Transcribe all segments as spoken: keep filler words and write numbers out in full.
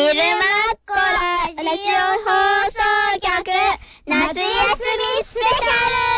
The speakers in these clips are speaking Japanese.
ゆるまっこラジオ放送局夏休みスペシャル。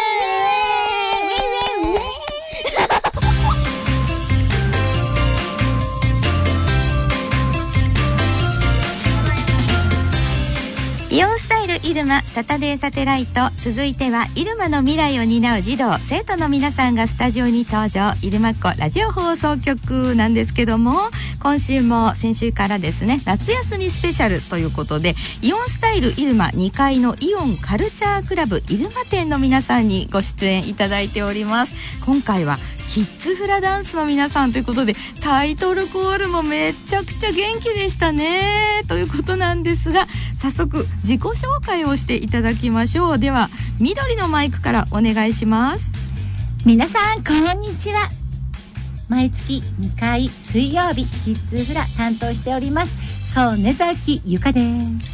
イオンスタイルイルマサタデーサテライト、続いてはイルマの未来を担う児童生徒の皆さんがスタジオに登場。イルマっ子ラジオ放送局なんですけども、今週も先週からですね、夏休みスペシャルということで、イオンスタイルイルマにかいのイオンカルチャークラブイルマ店の皆さんにご出演いただいております。今回はキッズフラダンスの皆さんということで、タイトルコールもめちゃくちゃ元気でしたねということなんですが、早速自己紹介をしていただきましょう。では緑のマイクからお願いします。 皆さんこんにちは。毎月にかい水曜日キッズフラ担当しております曽根崎ゆかです。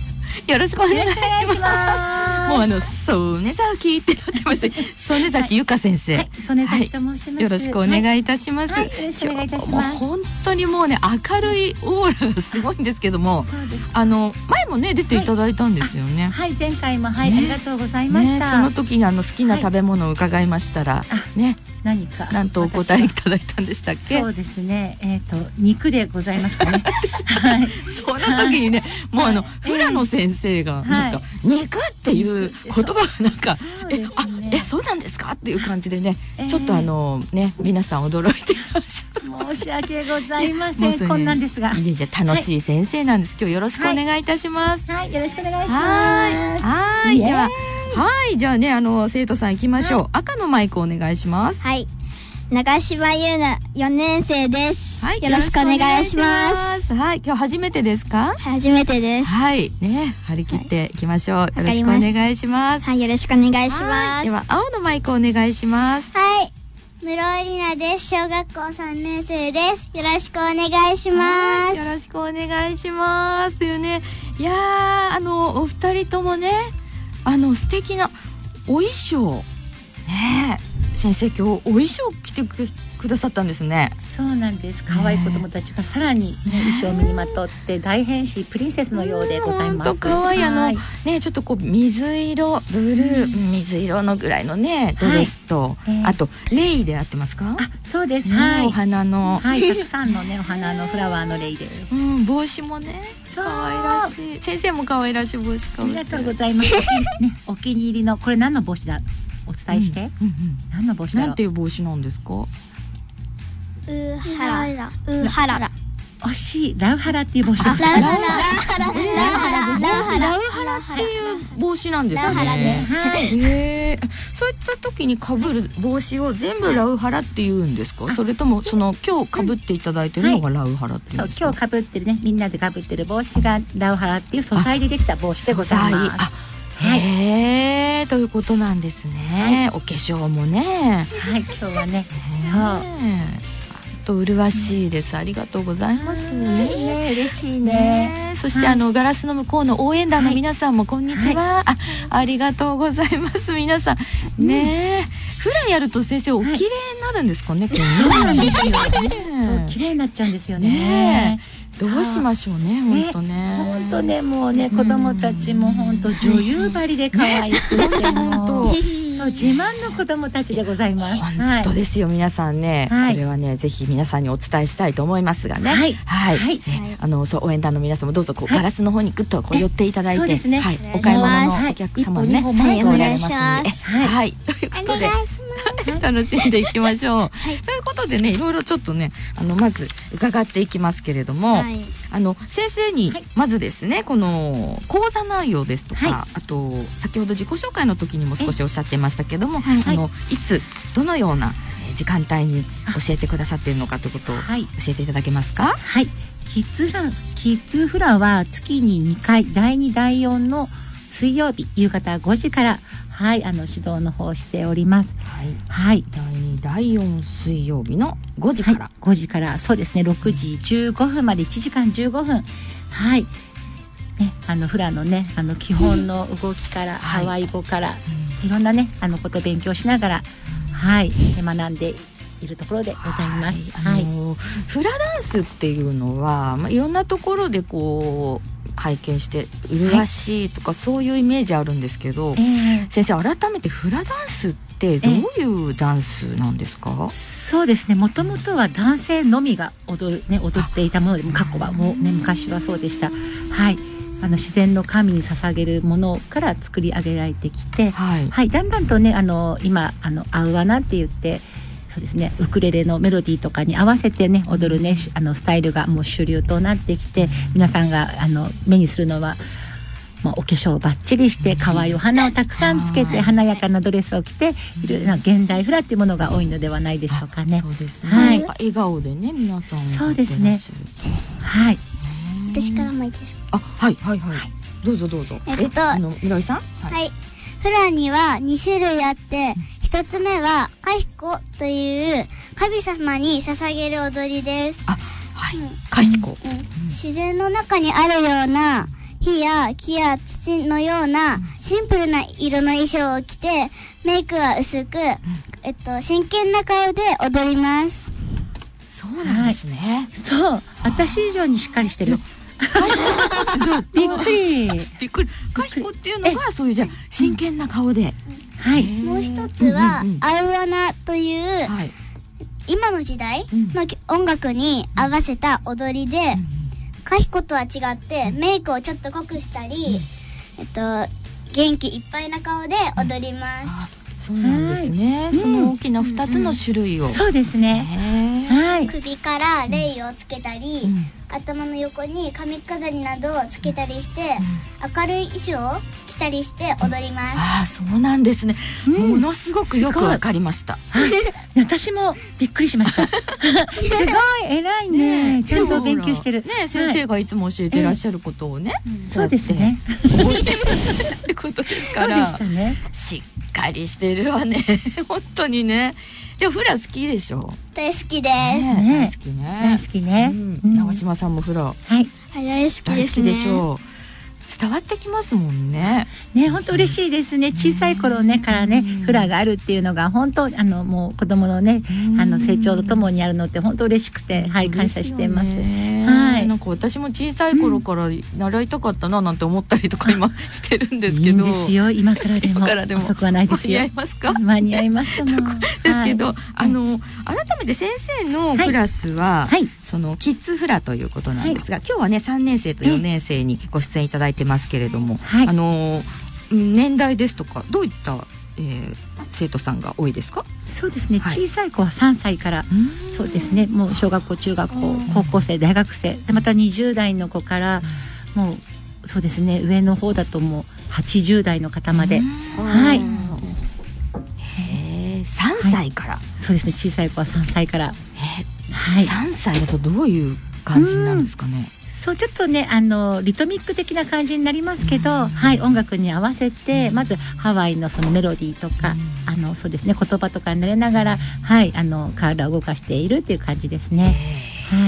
よろしくお願いします。もうあの曽根崎ってなってまして曽根崎ゆか先生、 はい、曽根崎と申します、はい、 よろしくお願いいたします、 はいはい、よろしくお願いいたします。 本当にもうね、明るいオーラがすごいんですけども、あの前もね出ていただいたんですよね。 はい、はい、前回も、はい、ね、ありがとうございました、 ね、その時にあの好きな食べ物を伺いましたら、はい、ね、 何かなんとお答えいただいたんでしたっけ。 そうですね、えっ、ー、と肉でございますかねはい、 その時にね、はい、もうあの、はい、フラの先生がなんか、はい、肉っていう言葉がなんか、ね、えあえそうなんですかっていう感じでね、えー、ちょっとあのね皆さん驚いていらっしゃる。 申し訳ございません、ね、こんなんですが、 いやいや楽しい先生なんです、はい、今日よろしくお願いいたします。 はい、はい、よろしくお願いします。 はいはい、でははいじゃあね、あの生徒さん行きましょう、はい、赤のマイクお願いします。 はい、長島優奈よねん生です。はい、よろしくお願いします。 はい、今日初めてですか。 初めてです。 はいね、張り切っていきましょう、はい、よろしくお願いします。 はい、よろしくお願いします。 では青のマイクお願いします。 はい、室井里奈です。小学校さんねん生です。よろしくお願いします。 よろしくお願いしますというね、いやー、あのお二人ともね、あの素敵なお衣装ね、先生今日お衣装着てくくださったんですね。 そうなんです。可愛い子供たちがさらに、ね、衣装を身にまとって大変身プリンセスのようでございます。 本当可愛い、あのね、ちょっとこう水色ブルー、うん、水色のぐらいのねドレスと、はい、えー、あとレイで合ってますか。 あ、そうです、 ね、はい、お花の、 はい、たくさんのねお花のフラワーのレイです、 うん、帽子もね可愛らしい。先生も可愛らしい帽子かぶって。 ありがとうございます、ね、お気に入りのこれ何の帽子だお伝えして、うんうんうん、何の帽子だろう。 なんていう帽子なんですか。 ウーハラウーハラ惜しい、ラウハラっていう帽子です。 ラウハララウハララウハララウハラっていう帽子なんですね。 ラウハラです。 はい。へえ。そういった時に被る帽子を全部ラウハラって言うんですか。それともその今日被っていただいてるのがラウハラっていう。 そう、今日被ってるね、みんなで被ってる帽子がラウハラっていう素材でできた帽子でございます。 はい、へー、ということなんですね、はい、お化粧もね、 はい、今日はね、 そうと麗しいです。ありがとうございます。 ね、嬉しいね。 ね、そして、はい、あのガラスの向こうの応援団の皆さんも、はい、こんにちは、はい、あ、ありがとうございます。皆さんね、うん、フラやると先生お綺麗になるんですかね。はい、 そうなんですよ、ね、そう綺麗になっちゃうんですよね。ね、 どうしましょうね、本当ね。 本当ね、もうね、子供たちも本当女優張りで可愛くて、もうそう自慢の子供たちでございます。 本当ですよ、皆さんね、はい、これはねぜひ皆さんにお伝えしたいと思いますがね。はいはい、はい、ね、あのそう応援団の皆さんもどうぞこう、はい、ガラスの方にグッとこう寄っていただいて、そうですね、はい、お買い物のお客様ね、 はい、お願いします。 はい、はい、ということで楽しんでいきましょう。はい、ということでね、いろいろちょっとね、あのまず伺っていきますけれども、はい、あの先生にまずですね、この講座内容ですとか、はい、あと先ほど自己紹介の時にも少しおっしゃっていましたけども、はい、あのいつどのような時間帯に教えてくださっているのかということを教えていただけますか。 はい、キッズフラキッズフラは月ににかい、だいにだいよんの水曜日夕方ごじから、はい、あの指導の方しております。はい、はい、 だいにだいよん水曜日のごじから、はい、 ごじからそうですね、ろくじじゅうごふんまでいちじかんじゅうごふん、はい、ね、あのフラのね、あの基本の動きから、うん、ハワイ語から、はい、いろんなね、あのことを勉強しながら、はい、学んでいるところでございます。 はい、あのー、フラダンスっていうのは、まあ、いろんなところでこう拝見して麗しいとか、はい、そういうイメージあるんですけど、えー、先生改めてフラダンスってどういうダンスなんですか？えー、 そうですね、もともとは男性のみが踊る、ね、踊っていたもので、過去はもう、ね、昔はそうでした。はい、あの自然の神に捧げるものから作り上げられてきて、はいはい、だんだんとね、あの今あのアウアナって言って、そうですね、ウクレレのメロディーとかに合わせてね踊るね、あのスタイルがもう主流となってきて、皆さんがあの目にするのは、まあ、お化粧をバッチリして可愛いお花をたくさんつけて華やかなドレスを着ている現代フラっていうものが多いのではないでしょうかね。 そうですね、はい、笑顔でね皆さんそうですね、はい、 私からもいいですか？ あ、はいはいはい、はい、どうぞどうぞ。 えっと、 あの室井さん、はい、 はい、フラにはに種類あって、一つ目はカヒコという神様に捧げる踊りです。 あ、はい、うん、カヒコ、 うんうん、自然の中にあるような火や木や土のようなシンプルな色の衣装を着て、メイクは薄く、えっと、真剣な顔で踊ります。 そうなんですね、はい、 そう、私以上にしっかりしてるびっくりびっくり。カヒコっていうのがそういうじゃ真剣な顔で、 はい、 もう一つは、うんうんうん、アウアナという、はい、今の時代の音楽に合わせた踊りで、うん、カヒコとは違ってメイクをちょっと濃くしたり、うん、えっと、元気いっぱいな顔で踊ります。 うん、そうなんですね、はい、その大きなふたつの種類を、 うんうん、そうですね、 はい、首からレイをつけたり、うん、頭の横に髪飾りなどをつけたりして、うん、明るい衣装を着たりして踊ります。 ああ、そうなんですね、うん、ものすごくよくわかりました。 私もびっくりしましたすごい偉い ね, ねちゃんと勉強してる、 ね、先生がいつも教えてらっしゃることをね、 はい、そうですねってことですから、 そうでしたね、 しっかりしてるわね本当にね。でもフラ好きでしょ？ 大好きです、 ね、 大好きね、 大好きね、 うん、長島さんもフラ、はい、 はい、大好きですね。 大好きでしょう。伝わってきますもんね。 ね、本当嬉しいですね。小さい頃ねからね、フラがあるっていうのが本当あのもう子供のね、あの成長とともにあるのって本当嬉しくて、はい、感謝しています。はい、 なんか私も小さい頃から習いたかったななんて思ったりとか今してるんですけど。 いいんですよ。今からでもからでも遅くはないですよ。 間に合いますか？ 間に合いますとも。 ですけど、はい、あの改めて先生のクラスは、はい、そのキッズフラということなんですが、はい、今日はねさんねん生とよねん生にご出演いただいてますけれども、はい、あの年代ですとかどういった、えー、生徒さんが多いですか？ そうですね、はい、小さい子はさんさいから、そうですね、もう小学校中学校高校生大学生で、またにじゅう代の子からもうそうですね、上の方だともうはちじゅう代の方まで、はい、 へー、さんさいから、はい、 そうですね、小さい子はさんさいから、 えーはい、さんさいだとどういう感じになるんですかね？ そう、ちょっとね、あのリトミック的な感じになりますけど、はい、音楽に合わせてまずハワイのそのメロディーとか、あのそうですね、言葉とかに慣れながら、はい、あの体を動かしているっていう感じですね。はい、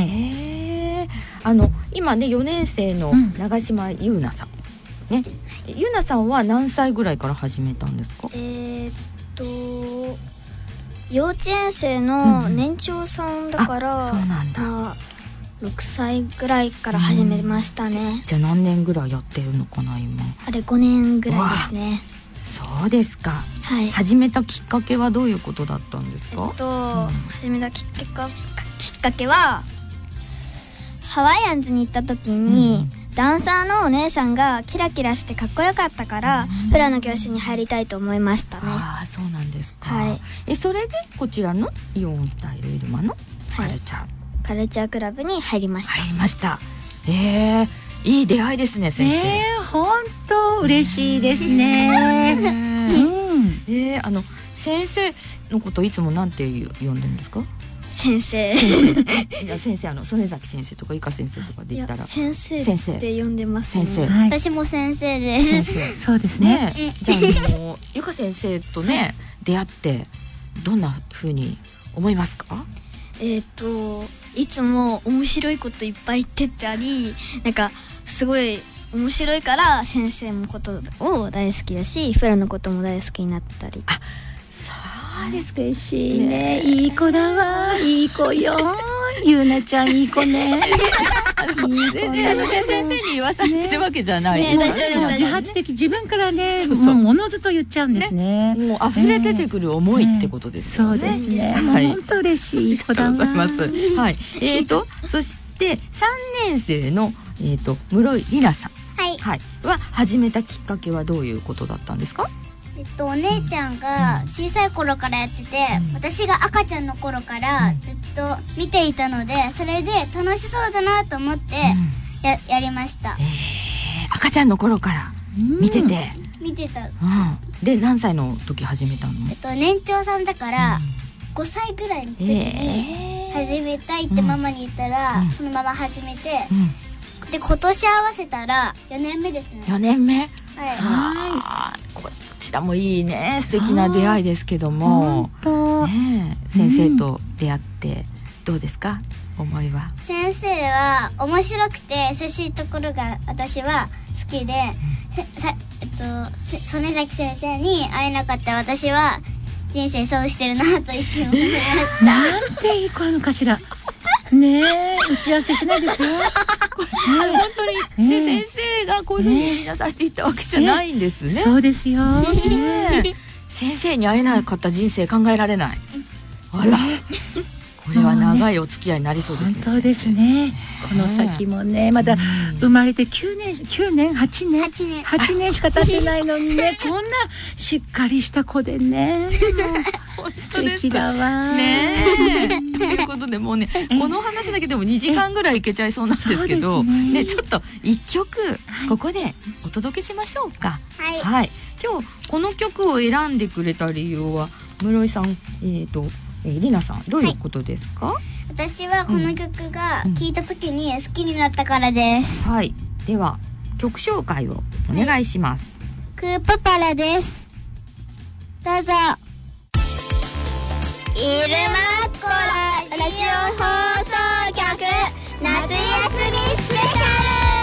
あの今ねよねん生の長島優奈さん、うん、ね、優奈さんは何歳ぐらいから始めたんですか？ えー、っと幼稚園生の年長さんだから、 うん、そうなんだ、 まあろくさいぐらいから始めましたね、 うん、じゃあ何年ぐらいやってるのかな今？ あれごねんぐらいですね。 そうですか、 はい、 始めたきっかけはどういうことだったんですか？ えっと、うん、始めたきっかけきっかけはハワイアンズに行った時に、うん、ダンサーのお姉さんがキラキラしてかっこよかったから、うん、フラの教室に入りたいと思いましたね。 ああ、そうなんですか、 はい、 えそれでこちらのイオンスタイルイルマのカルチャー、はい、 カルチャークラブに入りました。 入りました。えー、いい出会いですね先生。 えー、本当嬉しいですね。うん、 えー、あの先生のこといつもなんて呼んでるんですか？ 先生。 先生、先生、あの曽根崎先生とか伊香先生とかで言ったら先生って呼んでますね。 先生、 はい、私も先生です。 先生そうですね。 ね、じゃああの伊香先生とね出会ってどんな風に思いますか？ えっといつも面白いこといっぱい言ってたり、なんかすごい面白いから先生のことを大好きだし、フラのことも大好きになったり。 あ、そそうですか。嬉しいね。いい子だわ。いい子よ。ゆうなちゃんいい子ね。 全然あのね先生に言わされてるわけじゃない。 ねね、自発的自分からね、そうそうもうものずと言っちゃうんですね。 ねもう溢れ出てくる思いってことですよね。 ねそうですね。はい、本当嬉しい子だわ。 ありがとうございます。はい。えっとそしてさんねん生のえっと室井里奈さん、 はいはい、は始めたきっかけはどういうことだったんですか？ えっとお姉ちゃんが小さい頃からやってて、うん、私が赤ちゃんの頃からずっと見ていたので、それで楽しそうだなと思ってや、やりました。 えー、赤ちゃんの頃から見てて、 うん、見てた、うん、 で何歳の時始めたの？ えっと年長さんだから、うん、ごさいぐらいの時に始めたいってママに言ったら、うん、そのまま始めて、うん、で今年合わせたらよねんめですね。 よねんめ、はい、 はい。こちらもいいね、素敵な出会いですけども、ね、先生と出会ってどうですか、思いは？ 先生は面白くて優しいところが私は好きで、さえっと曽根崎先生に会えなかった私は人生損してるなと一瞬思いました。 なんていい子なのかしら。ねえ、打ち合わせしないですよ。 これ、ね、本当に、ね、先生がこういうふうに言いなさいって言ったわけじゃないんですね。 そうですよ。 ね、先生に会えなかった人生考えられない。あら。これは長いお付き合いになりそうですね。 本当ですね。この先もね、まだ生まれてきゅうねん、きゅうねん、はちねん、はちねん、はちねんしか経ってないのにね、こんなしっかりした子でね。素敵だわ。 ねえ。ということでもうね、この話だけでもにじかんぐらいいけちゃいそうなんですけど、ね、ちょっと一曲ここでお届けしましょうか。 はい。 はい。今日この曲を選んでくれた理由は室井さん、えっと。えー、りなさんどういうことですか？はい、 私はこの曲が聴いた時に好きになったからです。 うん、はい。では曲紹介をお願いします。 はい、クーパパラです。どうぞ。イルマッコラジオ放送局夏休みスペシャル。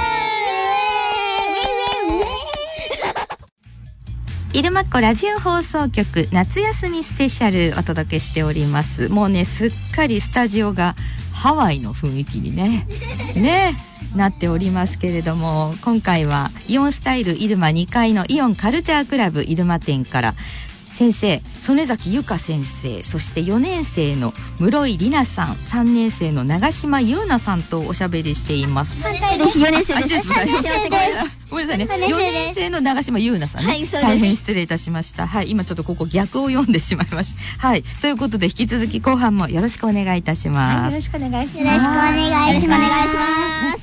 イルマッコラジオ放送局夏休みスペシャルお届けしております。もうねすっかりスタジオがハワイの雰囲気にねねなっておりますけれども、今回はイオンスタイルイルマにかいのイオンカルチャークラブイルマ店から先生曽根崎由香先生、そしてよねん生の室井里奈さん、さんねん生の長島優奈さんとおしゃべりしています。 反対です。よねん生です。さんねん生です。 ごめんなさいね。よねん生の長島優奈さんね、はい、大変失礼いたしました。はい、今ちょっとここ逆を読んでしまいました。はい、ということで引き続き後半もよろしくお願いいたします。はい、 よろしくお願いします。 よろしくお願いします。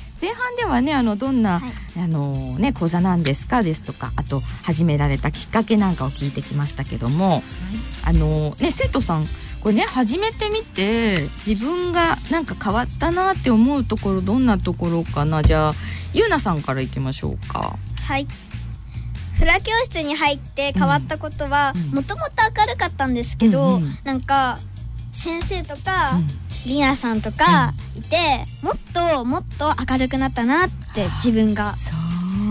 前半ではね、あのどんな、はい、あのね講座なんですかですとか、あと始められたきっかけなんかを聞いてきましたけども、はい、あのね生徒さんこれね始めてみて自分がなんか変わったなって思うところどんなところかな。じゃあゆうなさんからいきましょうか。 はい。フラ教室に入って変わったことはもともと明るかったんですけど、うんうん、なんか先生とか、うんりなさんとかいて、うん、もっともっと明るくなったなって自分が。 そう、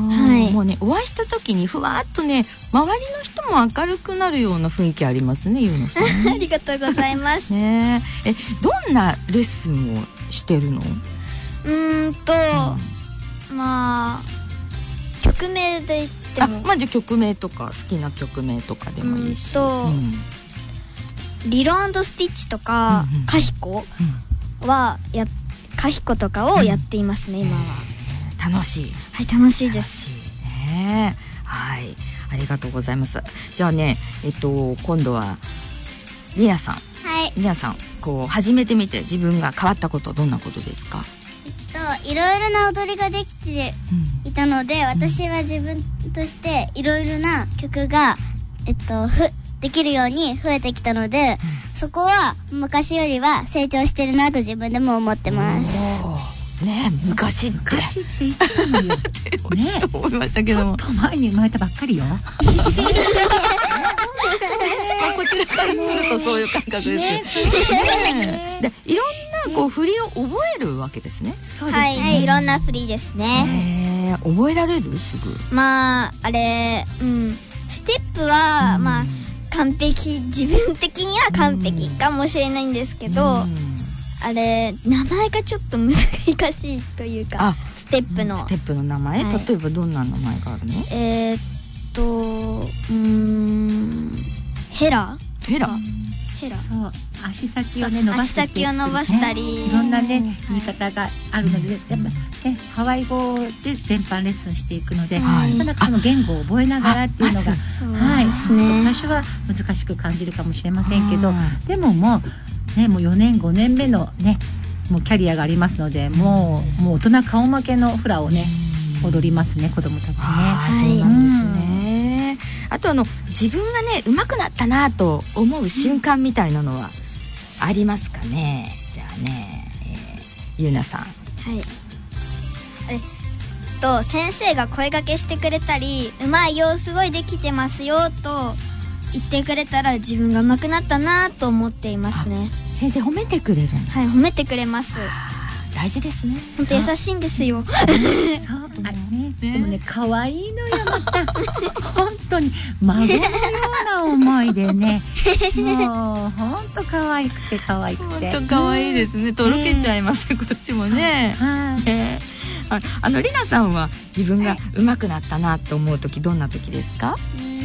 はい、もうねお会いした時にふわっとね周りの人も明るくなるような雰囲気ありますね、ゆうなさんありがとうございますね。えどんなレッスンをしてるの？ うーんと、うん、まあ曲名で言っても、 あ、まあ、じゃあ曲名とか好きな曲名とかでもいいし。 うんと、うんリロ&スティッチとか、うんうん、カヒコはやカヒコとかをやっていますね、うん、今は。 楽しい。 はい、楽しいです。 楽しいね。はい、ありがとうございます。じゃあね、えっと今度はりなさん。 はい。 りなさん、こう始めてみて自分が変わったことどんなことですか？ えっといろいろな踊りができていたので、うん、私は自分としていろいろな曲がえっとふできるように増えてきたので、うん、そこは昔よりは成長してるなと自分でも思ってます。 ねえ、昔って昔って言ってたのよね思いましたけども、 ちょっと前に生まれたばっかりよまあこちらからするとそういう感覚ですよ、ねね、でいろんなこう振りを覚えるわけですね。 そうですね、はい、はい、いろんな振りですね。 え覚えられる？すぐ？ まああれ、うん、ステップは、うん、まあ完璧、自分的には完璧かもしれないんですけど、あれ名前がちょっと難しいというか、ステップのステップの名前、はい、例えばどんな名前があるの？ えー、っとうーんヘラヘラヘラそう足先をね伸ばして、 足先を伸ばしたり、 ね、いろんなね言い方があるので、やっぱねハワイ語で全般レッスンしていくので、はい、なかなかその言語を覚えながらっていうのが、はい、ね、最初は難しく感じるかもしれませんけど、でももうねもうよねんごねんめのねもうキャリアがありますので、もうもう大人顔負けのフラをね踊りますね、子どもたちね。 そうなんですね。あとあの自分がね上手くなったなと思う瞬間みたいなのはありますかね。じゃあね、えー、ゆうなさん。はい。 えっと先生が声掛けしてくれたり、うまいよ、すごいできてますよと言ってくれたら自分が上手くなったなと思っていますね。 先生褒めてくれるの？ はい、褒めてくれます。 大事ですね。 本当優しいんですよ。 そうあね、でもね可愛いのよまた本当に孫のような思いでね、もう本当可愛くて可愛くて本当可愛いですね。とろけちゃいます、えー、こっちもね。はい、えー、あ, あのりなさんは自分が上手くなったなと思う時どんな時ですか？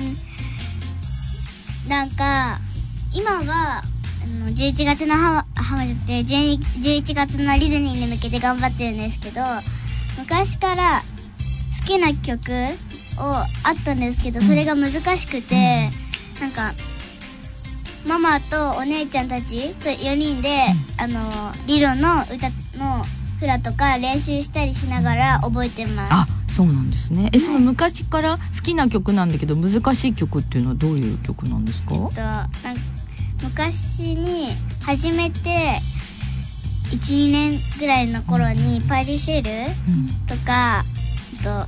うん、なんか今はじゅういちがつのハワイでじゅういちがつのディズニーに向けて頑張ってるんですけど、昔から好きな曲をあったんですけど、それが難しくて、うん、なんかママとお姉ちゃんたちとよにんで、うん、あのリロの歌のフラとか練習したりしながら覚えてます。 あ、そうなんですね。え、その昔から好きな曲なんだけど難しい曲っていうのはどういう曲なんですか？えっとなんか昔に初めて いちにねんぐらいの頃にパリシェルとか、うん、と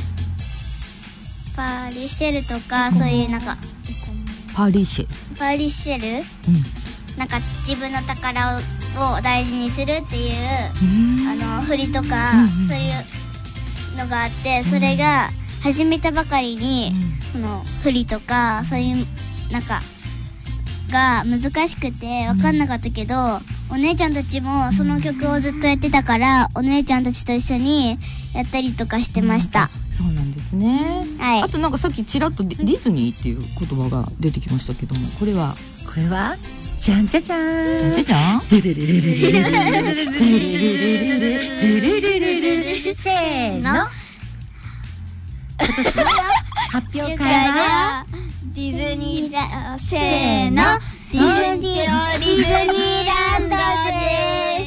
パリシェルとかそういうなんかパリシェルパリシェル、うん、なんか自分の宝を大事にするっていう、うん、あの振りとか、うん、そういうのがあって、それが始めたばかりに、うん、この振りとかそういうなんかが難しくて分かんなかったけど、うん、お姉ちゃんたちもその曲をずっとやってたから、お姉ちゃんたちと一緒にやったりとかしてました。 うん、そうなんですね。はい。あとなんかさっきちらっとディズニーっていう言葉が出てきましたけども、これはこれはじゃんじゃじゃーんじゃんじゃじゃんデレレレレレレレレレレレレレせーの。今年の発表会はディズニーラせーのディズニーディズニーランドです。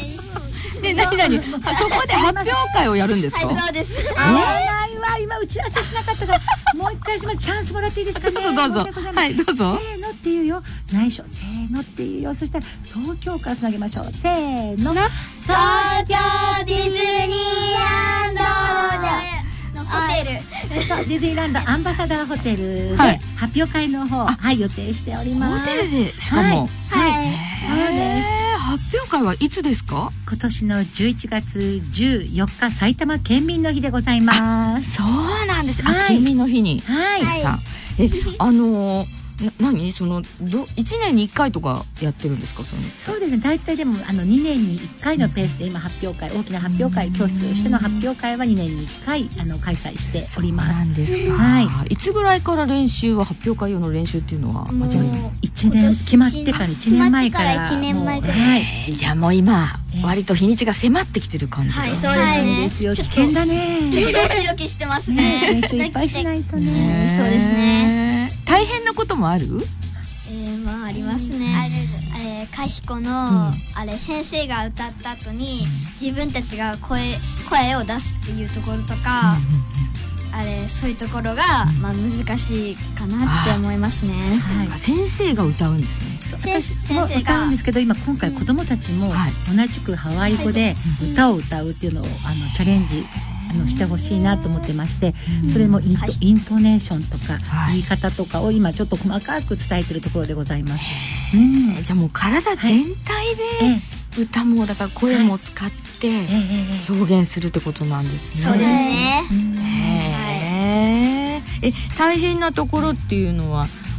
ね、なになに、そこで発表会をやるんですか？ はい、そうです。 えー、ないわ、今打ち合わせしなかったからもう一回すみません、チャンスもらっていいですかね。 どうぞどうぞ。はい、どうぞ。 せーのっていうよ、内緒、せーのっていうよ。そしたら東京からつなげましょう。せーの、 東京ディズニーランドホテル、 ディズニーランドアンバサダーホテルで発表会の方、はい、予定しております。 ホテルでしかも、はい、 はい、そうです。 発表会はいつですか？ 今年のじゅういちがつじゅうよっか、埼玉県民の日でございます。 そうなんです。はい、あ、県民の日に。 はい。 さん、え、あのー。な、何そのどいちねんにいっかいとかやってるんですか？そのそうですね、大体でもあのにねんにいっかいのペースで今発表会、大きな発表会、教室としての発表会はにねんにいっかいあの開催しております。 そうなんですか。はい。いつぐらいから練習は、発表会用の練習っていうのは始めるの？ いちねん決まってからいちねんまえからいちねんまえから、 はい、じゃあもう今割と日にちが迫ってきてる感じだね。 はい、そうですね。 危険だね。 ドキドキしてますね。 練習いっぱいしないとね。 そうですね。 大変なこともある？ えー、まあありますね。あれ、あれ、カヒコの、うん、あれ先生が歌った後に、うん、自分たちが声声を出すっていうところとか、うん、あれそういうところが、まあ難しいかなって思いますね。 はい、先生が歌うんですね。 先生が歌うんですけど、今今回子どもたちも同じくハワイ語で歌を歌うっていうのをあのチャレンジあのしてほしいなと思ってまして、それもイント、はい、イントネーションとか、はい、言い方とかを今ちょっと細かく伝えてるところでございます。 うん、じゃあもう体全体で歌もだから声も使って表現するってことなんですね。 そうですね。 へー。え、大変なところっていうのはあ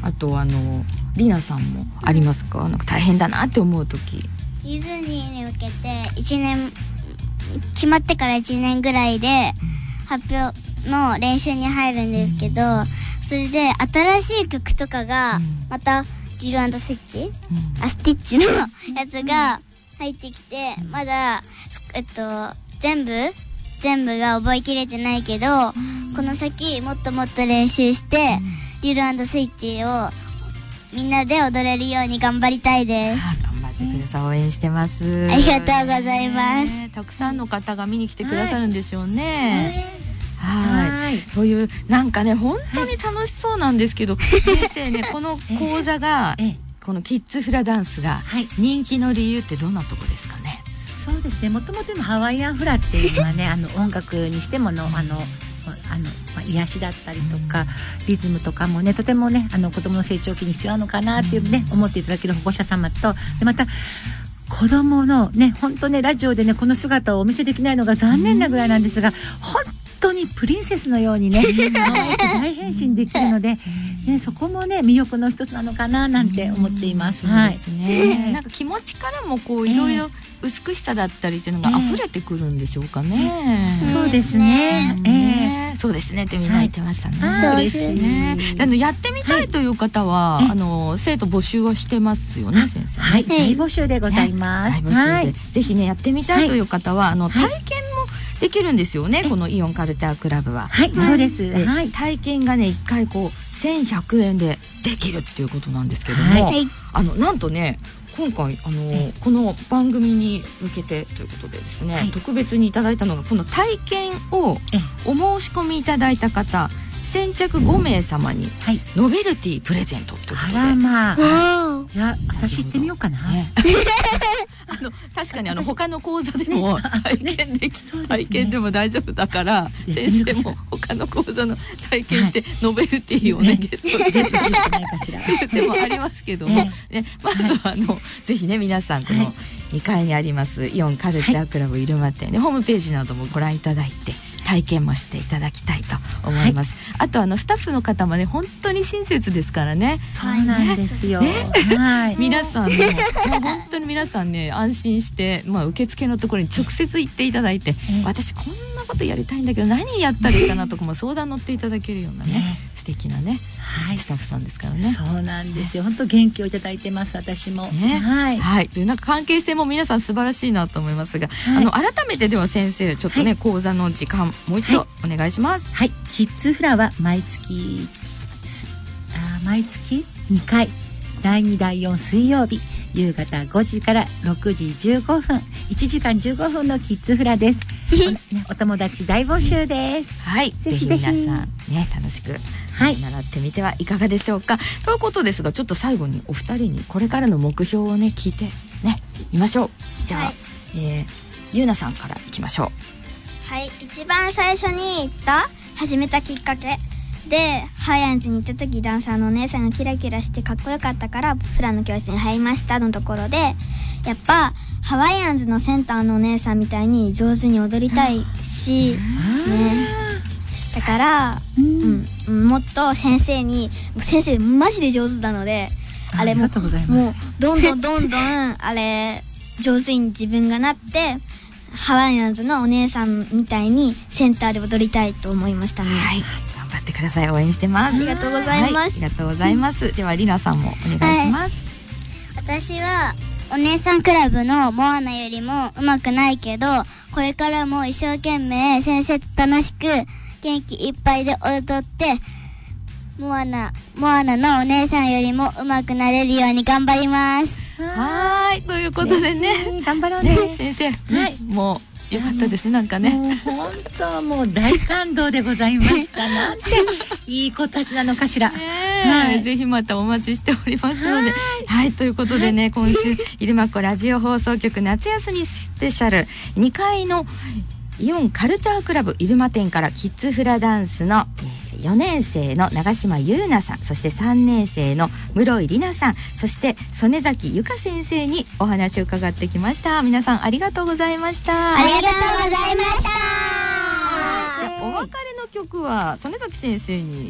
あとあのりなさんもありますか？なんか大変だなって思う時。 ディズニーに向けていちねん決まってからいちねんぐらいで発表の練習に入るんですけど、それで新しい曲とかがまたリル&スイッチ、あスティッチのやつが入ってきて、まだえっと全部全部が覚えきれてないけど、この先もっともっと練習してリル&スイッチをみんなで踊れるように頑張りたいです。 頑張ってください。応援してます。 ありがとうございます、 ね、たくさんの方が見に来てくださるんでしょうね。はいはい、というなんかね本当に楽しそうなんですけど、はい、先生ねこの講座が、ええ、このキッズフラダンスが人気の理由ってどんなとこですかね？ そうですね、もともとハワイアンフラっていうのはねあの音楽にしてものあのあの、まあ、癒しだったりとか、うん、リズムとかもねとてもねあの子どもの成長期に必要なのかなっていうね、うん、思っていただける保護者様とでまた子供のね本当ねラジオでねこの姿をお見せできないのが残念なぐらいなんですが、本当にプリンセスのようにね大変身できるので、ね、そこもね魅力の一つなのかななんて思っています。 そうですね、なんか気持ちからもこういろいろ美しさだったりっていうのが溢れてくるんでしょうかね。 えー、そうですね、 えー、そうですねってみんな言ってましたね。 はい、そうですね。 あのやってみたいという方は、はい、あの生徒募集はしてますよね、先生。 はい、大募集でございます。 ね、大募集で、はい、ぜひねやってみたいという方は、はい、あの体験もできるんですよね、このイオンカルチャークラブは。 はい、そうです。はい、 体験がね一回こうせんひゃくえんでできるっていうことなんですけども、はい、あのなんとね今回あのこの番組に向けてということでですね、はい、特別にいただいたのがこの体験をお申し込みいただいた方先着ごめい様にノベルティプレゼントということで、 あらまあ、いや私行ってみようかな、ね、 あの確かにあの他の講座でも体験でき、ねね、体験でも大丈夫だから、ね、先生も他の講座の体験ってノベルティをね、はい、ゲットしてでもありますけども、ねね、まずはあの、はい、ぜひね皆さんこのにかいにありますイオンカルチャークラブ入間店で、はい、ホームページなどもご覧いただいて体験もしていただきたいと思います、はい、あとあのスタッフの方もね本当に親切ですからね。 そうなんですよ、ねはい、皆さんねもう本当に皆さんね安心して、まあ、受付のところに直接行っていただいて、私こんなことやりたいんだけど何やったらいいかなとかも相談乗っていただけるようなね素敵なね、はい、スタッフさんですからね。 そうなんですよ、本当元気をいただいてます私も、 ね、はい、はい、なんか関係性も皆さん素晴らしいなと思いますが、はい、あの改めてでは先生ちょっとね、はい、講座の時間もう一度お願いします。 はい、はい、キッズフラは毎月あ毎月にかいだいにだいよん水曜日夕方ごじからろくじじゅうごふんいちじかんじゅうごふんのキッズフラですお, お友達大募集です。 はい、ぜひ皆さんね楽しく習ってみてはいかがでしょうか、はい、ということですがちょっと最後にお二人にこれからの目標をね聞いてねみましょう。じゃあ、はい、えー、ゆうなさんからいきましょう。 はい、一番最初に言った始めたきっかけでハワイアンズに行った時ダンサーのお姉さんがキラキラしてかっこよかったからフラの教室に入りましたのところで、やっぱハワイアンズのセンターのお姉さんみたいに上手に踊りたいし、ね、だから、うんうん、もっと先生に先生マジで上手なのであれももうどんどんどんどんあれ上手に自分がなってハワイアンズのお姉さんみたいにセンターで踊りたいと思いましたね。 はい、頑張ってください。応援してます。 ありがとうございます、はい、 ありがとうございます、うん、ではりなさんもお願いします。 はい、私はお姉さんクラブのモアナよりも上手くないけどこれからも一生懸命先生と楽しく元気いっぱいで踊ってモアナモアナのお姉さんよりも上手くなれるように頑張ります。 はい、ということでね頑張ろうね、 ね先生、ね、はい、もうよかったですね、なんかねもう本当もう大感動でございましたなんていい子たちなのかしら、ねはい、ぜひまたお待ちしておりますので、はい、はい、ということでね、はい、今週入間っ子ラジオ放送局夏休みスペシャルにかいのイオンカルチャークラブ入間店からキッズフラダンスの、えー、よねん生の長島優奈さん、そしてさんねん生の室井里奈さん、そして曽根崎由香先生にお話を伺ってきました。皆さんありがとうございました。 ありがとうございました。 お別れの曲は曽根崎先生に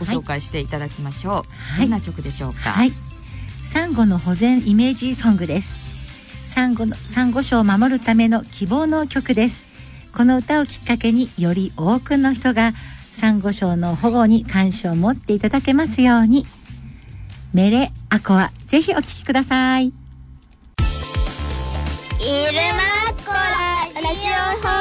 ご紹介していただきましょう、はい、どんな曲でしょうか。 はい、サンゴの保全イメージソングです。サンゴのサンゴ礁を守るための希望の曲です。この歌をきっかけにより多くの人がサンゴ礁の保護に関心を持っていただけますように。メレアコア、ぜひお聴きください。 イルマッコラジオ放